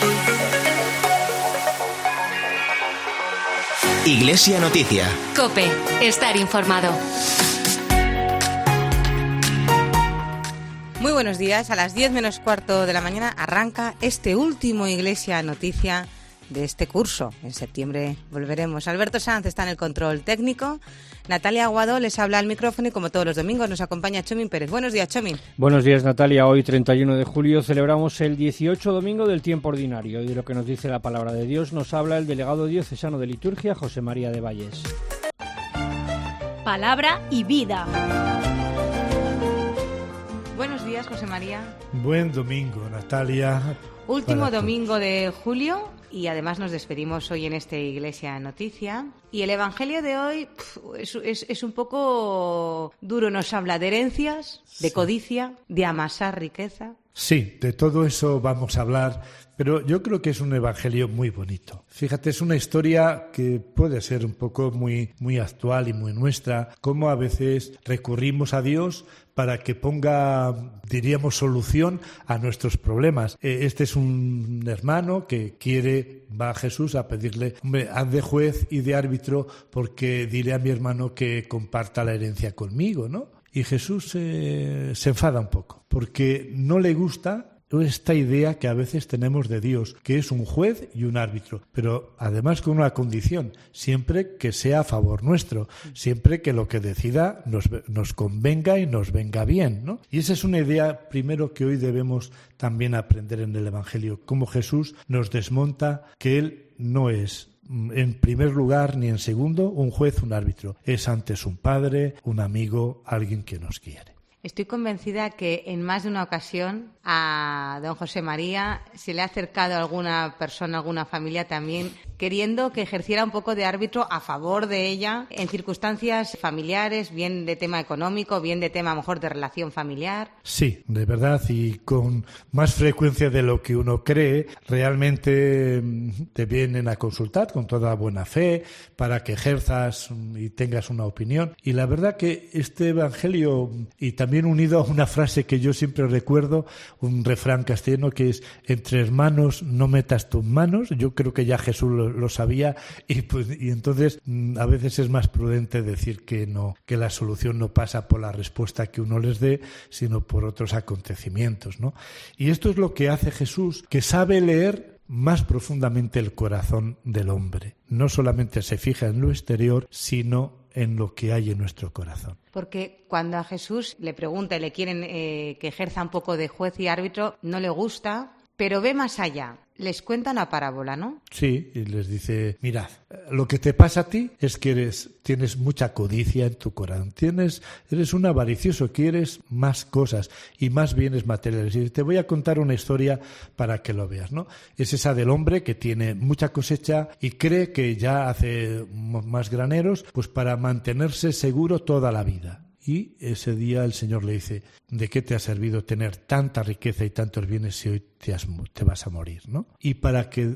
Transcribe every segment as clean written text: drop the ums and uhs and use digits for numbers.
Iglesia Noticia. COPE. Estar informado. Muy buenos días. A las 10 menos cuarto de la mañana arranca este último Iglesia Noticia de este curso. En septiembre volveremos. Alberto Sanz está en el control técnico. Natalia Aguado les habla al micrófono y como todos los domingos nos acompaña Chomin Pérez. Buenos días, Chomin. Buenos días, Natalia. Hoy, 31 de julio, celebramos el 18 domingo del tiempo ordinario y de lo que nos dice la palabra de Dios nos habla el delegado diocesano de liturgia, José María de Valles. Palabra y vida. Buenos días, José María. Buen domingo, Natalia. Último domingo de julio y además nos despedimos hoy en este Iglesia Noticia. Y el Evangelio de hoy es un poco duro. Nos habla de herencias, de codicia, de amasar riqueza. Sí, de todo eso vamos a hablar, pero yo creo que es un evangelio muy bonito. Fíjate, es una historia que puede ser un poco muy actual y muy nuestra, cómo a veces recurrimos a Dios para que ponga, diríamos, solución a nuestros problemas. Este es un hermano que va a Jesús a pedirle, hombre, haz de juez y de árbitro porque diré a mi hermano que comparta la herencia conmigo, ¿no? Y Jesús se enfada un poco, porque no le gusta esta idea que a veces tenemos de Dios, que es un juez y un árbitro, pero además con una condición, siempre que sea a favor nuestro, siempre que lo que decida nos convenga y nos venga bien, ¿no? Y esa es una idea, primero, que hoy debemos también aprender en el Evangelio, cómo Jesús nos desmonta que Él no es en primer lugar ni en segundo un juez, un árbitro. Es antes un padre, un amigo, alguien que nos quiere. Estoy convencida que en más de una ocasión a don José María se le ha acercado alguna persona, alguna familia también, queriendo que ejerciera un poco de árbitro a favor de ella en circunstancias familiares, bien de tema económico, bien de tema a lo mejor de relación familiar. Sí, de verdad, y con más frecuencia de lo que uno cree. Realmente te vienen a consultar con toda buena fe para que ejerzas y tengas una opinión. Y la verdad que este evangelio, y también unido a una frase que yo siempre recuerdo, un refrán castellano que es: entre hermanos no metas tus manos. Yo creo que ya Jesús lo sabía y entonces a veces es más prudente decir que no, que la solución no pasa por la respuesta que uno les dé, sino por otros acontecimientos, ¿no? Y esto es lo que hace Jesús, que sabe leer más profundamente el corazón del hombre. No solamente se fija en lo exterior, sino en lo que hay en nuestro corazón. Porque cuando a Jesús le pregunta y le quieren que ejerza un poco de juez y árbitro, no le gusta, pero ve más allá. Les cuenta una parábola, ¿no? Sí, y les dice: mirad, lo que te pasa a ti es que tienes mucha codicia en tu corazón, eres un avaricioso, quieres más cosas y más bienes materiales. Y te voy a contar una historia para que lo veas, ¿no? Es esa del hombre que tiene mucha cosecha y cree que ya hace más graneros, pues para mantenerse seguro toda la vida. Y ese día el Señor le dice: ¿de qué te ha servido tener tanta riqueza y tantos bienes si hoy te vas a morir, ¿no? Y para que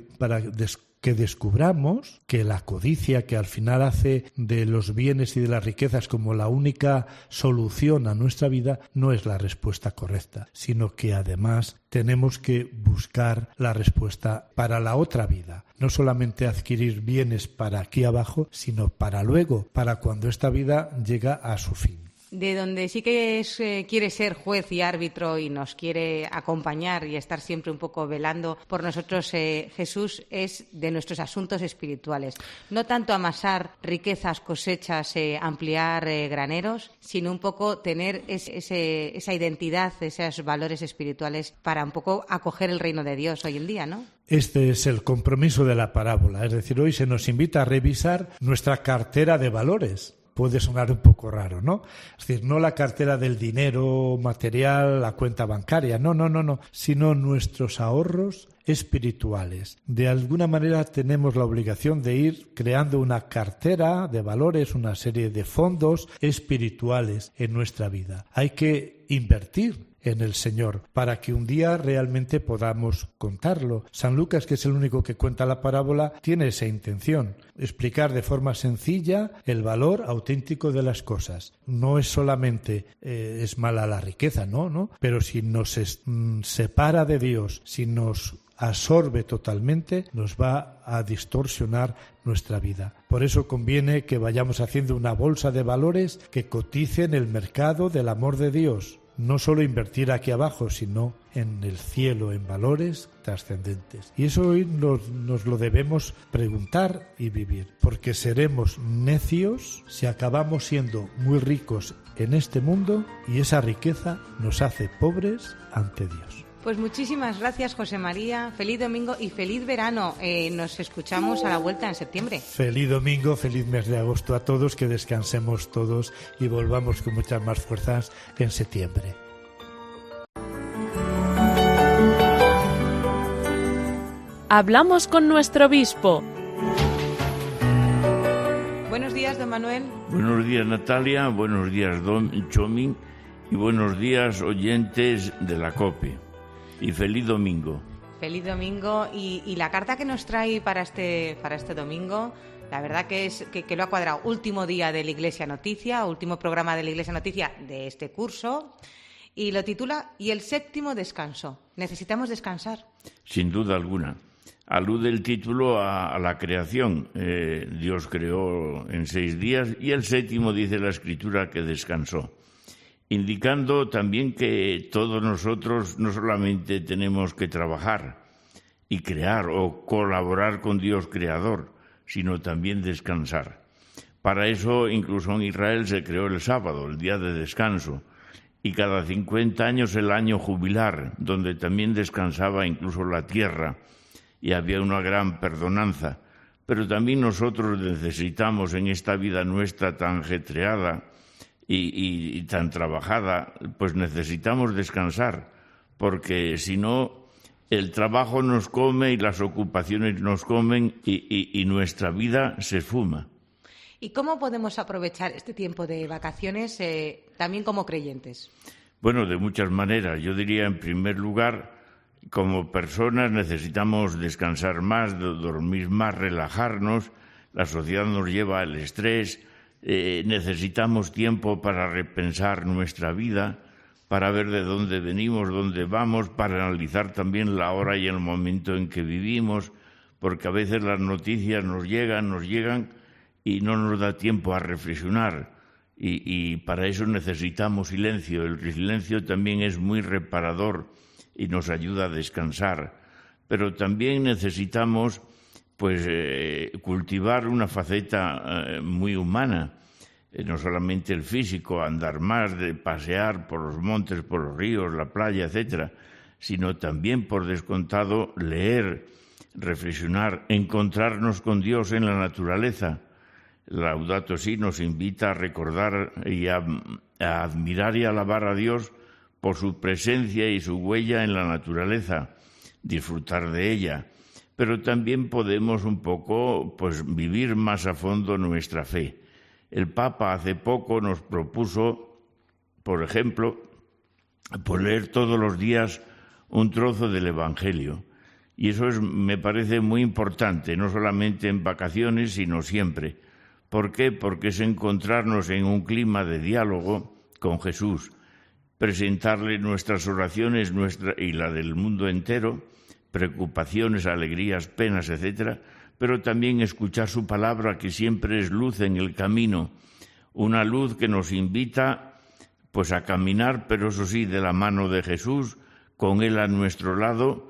descubramos que la codicia, que al final hace de los bienes y de las riquezas como la única solución a nuestra vida, no es la respuesta correcta, sino que además tenemos que buscar la respuesta para la otra vida. No solamente adquirir bienes para aquí abajo, sino para luego, para cuando esta vida llega a su fin. De donde sí que quiere ser juez y árbitro y nos quiere acompañar y estar siempre un poco velando por nosotros, Jesús, es de nuestros asuntos espirituales. No tanto amasar riquezas, cosechas, ampliar graneros, sino un poco tener esa identidad, esos valores espirituales para un poco acoger el reino de Dios hoy en día, ¿no? Este es el compromiso de la parábola. Es decir, hoy se nos invita a revisar nuestra cartera de valores. Puede sonar un poco raro, ¿no? Es decir, no la cartera del dinero material, la cuenta bancaria, no, sino nuestros ahorros espirituales. De alguna manera tenemos la obligación de ir creando una cartera de valores, una serie de fondos espirituales en nuestra vida. Hay que invertir en el Señor para que un día realmente podamos contarlo. San Lucas, que es el único que cuenta la parábola, tiene esa intención: explicar de forma sencilla el valor auténtico de las cosas. No es solamente es mala la riqueza, no, pero si nos separa de Dios, si nos absorbe totalmente, nos va a distorsionar nuestra vida. Por eso conviene que vayamos haciendo una bolsa de valores que cotice en el mercado del amor de Dios. No solo invertir aquí abajo, sino en el cielo, en valores trascendentes. Y eso hoy nos lo debemos preguntar y vivir, porque seremos necios si acabamos siendo muy ricos en este mundo y esa riqueza nos hace pobres ante Dios. Pues muchísimas gracias, José María. Feliz domingo y feliz verano. Nos escuchamos a la vuelta en septiembre. Feliz domingo, feliz mes de agosto a todos, que descansemos todos y volvamos con muchas más fuerzas en septiembre. Hablamos con nuestro obispo. Buenos días, don Manuel. Buenos días, Natalia. Buenos días, don Chomin. Y buenos días, oyentes de la COPE. Y feliz domingo. Feliz domingo. Y la carta que nos trae para este domingo, la verdad que lo ha cuadrado. Último día de la Iglesia Noticia, último programa de la Iglesia Noticia de este curso. Y lo titula "Y el séptimo descanso". ¿Necesitamos descansar? Sin duda alguna. Alude el título a la creación. Dios creó en 6 días y el séptimo dice la Escritura que descansó, indicando también que todos nosotros no solamente tenemos que trabajar y crear o colaborar con Dios creador, sino también descansar. Para eso, incluso en Israel se creó el sábado, el día de descanso, y cada 50 años el año jubilar, donde también descansaba incluso la tierra y había una gran perdonanza. Pero también nosotros necesitamos en esta vida nuestra tan ajetreada y tan trabajada, pues necesitamos descansar, porque si no, el trabajo nos come y las ocupaciones nos comen y nuestra vida se esfuma. ¿Y cómo podemos aprovechar este tiempo de vacaciones también como creyentes? Bueno, de muchas maneras. Yo diría, en primer lugar, como personas necesitamos descansar más, dormir más, relajarnos. La sociedad nos lleva al estrés. Necesitamos tiempo para repensar nuestra vida, para ver de dónde venimos, dónde vamos, para analizar también la hora y el momento en que vivimos, porque a veces las noticias nos llegan y no nos da tiempo a reflexionar. Y para eso necesitamos silencio. El silencio también es muy reparador y nos ayuda a descansar. Pero también necesitamos cultivar una faceta muy humana, no solamente el físico, andar más, de pasear por los montes, por los ríos, la playa, etcétera, sino también, por descontado, leer, reflexionar, encontrarnos con Dios en la naturaleza. Laudato Si nos invita a recordar y a admirar y alabar a Dios por su presencia y su huella en la naturaleza, disfrutar de ella. Pero también podemos un poco vivir más a fondo nuestra fe. El Papa hace poco nos propuso, por ejemplo, leer todos los días un trozo del Evangelio. Y eso me parece muy importante, no solamente en vacaciones, sino siempre. ¿Por qué? Porque es encontrarnos en un clima de diálogo con Jesús, presentarle nuestras oraciones y la del mundo entero, preocupaciones, alegrías, penas, etcétera, pero también escuchar su palabra, que siempre es luz en el camino, una luz que nos invita a caminar, pero eso sí, de la mano de Jesús, con Él a nuestro lado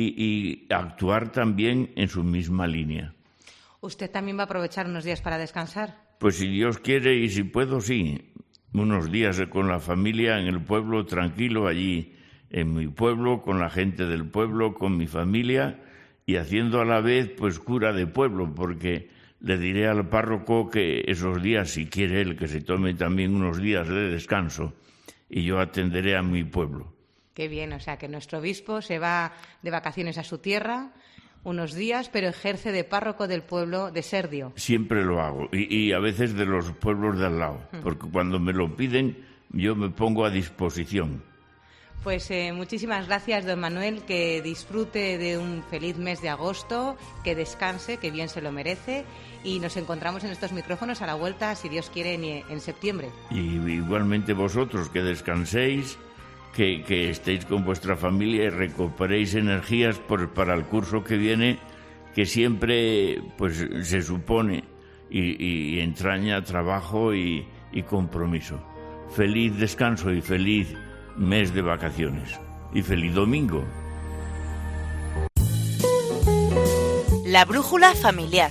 y actuar también en su misma línea. ¿Usted también va a aprovechar unos días para descansar? Pues si Dios quiere y si puedo, sí. Unos días con la familia en el pueblo, tranquilo, allí en mi pueblo, con la gente del pueblo, con mi familia, y haciendo a la vez cura de pueblo, porque le diré al párroco que esos días, si quiere él, que se tome también unos días de descanso, y yo atenderé a mi pueblo. Qué bien, o sea que nuestro obispo se va de vacaciones a su tierra unos días, pero ejerce de párroco del pueblo de Serdio. Siempre lo hago, y a veces de los pueblos de al lado, porque cuando me lo piden yo me pongo a disposición. Pues muchísimas gracias, don Manuel, que disfrute de un feliz mes de agosto, que descanse, que bien se lo merece, y nos encontramos en estos micrófonos a la vuelta, si Dios quiere, en septiembre. Y igualmente vosotros, que descanséis que estéis con vuestra familia y recuperéis energías para el curso que viene, que siempre pues se supone y entraña trabajo y compromiso. Feliz descanso y feliz mes de vacaciones. Y feliz domingo. La brújula familiar.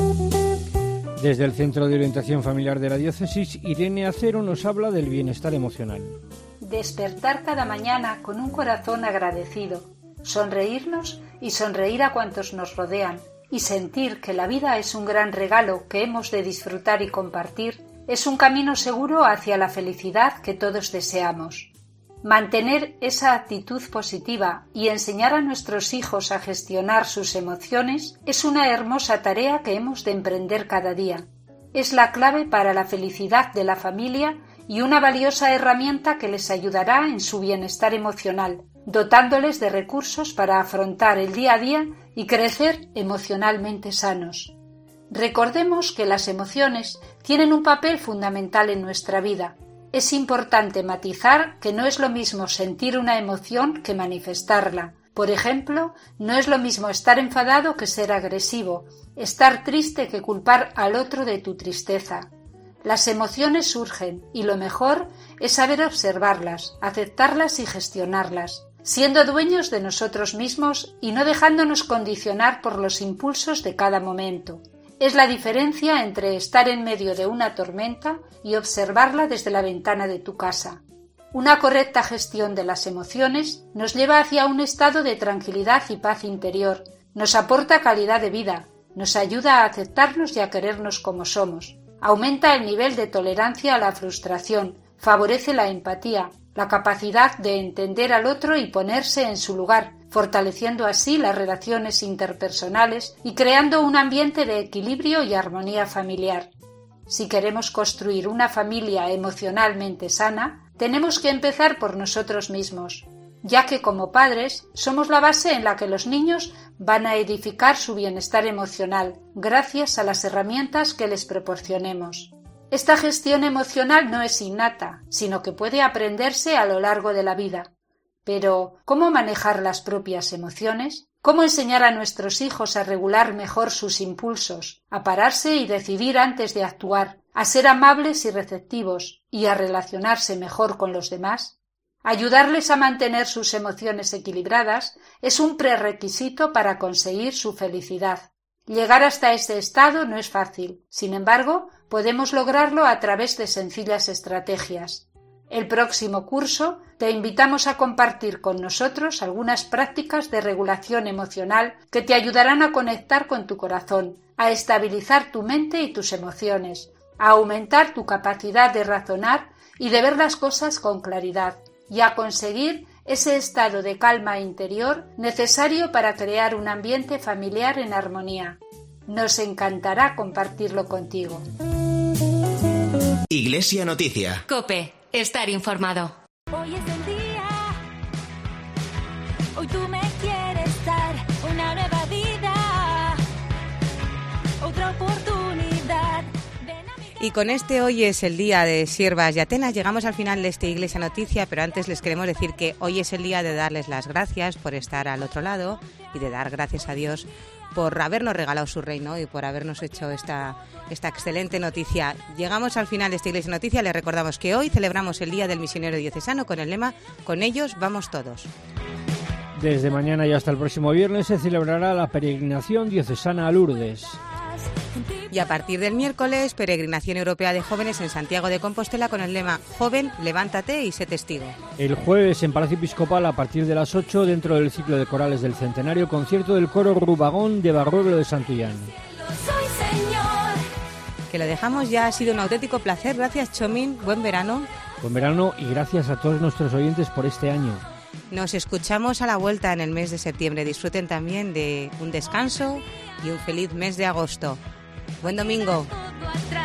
Desde el Centro de Orientación Familiar de la Diócesis, Irene Acero nos habla del bienestar emocional. Despertar cada mañana con un corazón agradecido, sonreírnos y sonreír a cuantos nos rodean, y sentir que la vida es un gran regalo que hemos de disfrutar y compartir, es un camino seguro hacia la felicidad que todos deseamos. Mantener esa actitud positiva y enseñar a nuestros hijos a gestionar sus emociones es una hermosa tarea que hemos de emprender cada día. Es la clave para la felicidad de la familia y una valiosa herramienta que les ayudará en su bienestar emocional, dotándoles de recursos para afrontar el día a día y crecer emocionalmente sanos. Recordemos que las emociones tienen un papel fundamental en nuestra vida. Es importante matizar que no es lo mismo sentir una emoción que manifestarla. Por ejemplo, no es lo mismo estar enfadado que ser agresivo, estar triste que culpar al otro de tu tristeza. Las emociones surgen y lo mejor es saber observarlas, aceptarlas y gestionarlas, siendo dueños de nosotros mismos y no dejándonos condicionar por los impulsos de cada momento. Es la diferencia entre estar en medio de una tormenta y observarla desde la ventana de tu casa. Una correcta gestión de las emociones nos lleva hacia un estado de tranquilidad y paz interior, nos aporta calidad de vida, nos ayuda a aceptarnos y a querernos como somos, aumenta el nivel de tolerancia a la frustración, favorece la empatía, la capacidad de entender al otro y ponerse en su lugar, fortaleciendo así las relaciones interpersonales y creando un ambiente de equilibrio y armonía familiar. Si queremos construir una familia emocionalmente sana, tenemos que empezar por nosotros mismos, ya que como padres somos la base en la que los niños van a edificar su bienestar emocional, gracias a las herramientas que les proporcionemos. Esta gestión emocional no es innata, sino que puede aprenderse a lo largo de la vida. Pero, ¿cómo manejar las propias emociones? ¿Cómo enseñar a nuestros hijos a regular mejor sus impulsos, a pararse y decidir antes de actuar, a ser amables y receptivos y a relacionarse mejor con los demás? Ayudarles a mantener sus emociones equilibradas es un prerequisito para conseguir su felicidad. Llegar hasta ese estado no es fácil, sin embargo, podemos lograrlo a través de sencillas estrategias. El próximo curso te invitamos a compartir con nosotros algunas prácticas de regulación emocional que te ayudarán a conectar con tu corazón, a estabilizar tu mente y tus emociones, a aumentar tu capacidad de razonar y de ver las cosas con claridad, y a conseguir ese estado de calma interior necesario para crear un ambiente familiar en armonía. Nos encantará compartirlo contigo. Iglesia Noticia. COPE. Estar informado. Hoy es el día. Hoy tú me quieres dar una nueva vida. Otra oportunidad. Y con este Hoy es el día de Siervas y Atenas llegamos al final de esta Iglesia Noticia, pero antes les queremos decir que hoy es el día de darles las gracias por estar al otro lado y de dar gracias a Dios por habernos regalado su reino y por habernos hecho esta excelente noticia. Llegamos al final de esta Iglesia Noticia. Les recordamos que hoy celebramos el Día del Misionero Diocesano con el lema «Con ellos vamos todos». Desde mañana y hasta el próximo viernes se celebrará la peregrinación diocesana a Lourdes. Y a partir del miércoles, peregrinación europea de jóvenes en Santiago de Compostela con el lema «Joven, levántate y sé testigo». El jueves en Palacio Episcopal a partir de las 8, dentro del ciclo de corales del Centenario, concierto del coro Rubagón de Barruelo de Santullán. Que lo dejamos ya, ha sido un auténtico placer. Gracias, Chomín. Buen verano. Buen verano y gracias a todos nuestros oyentes por este año. Nos escuchamos a la vuelta en el mes de septiembre. Disfruten también de un descanso y un feliz mes de agosto. Buen domingo.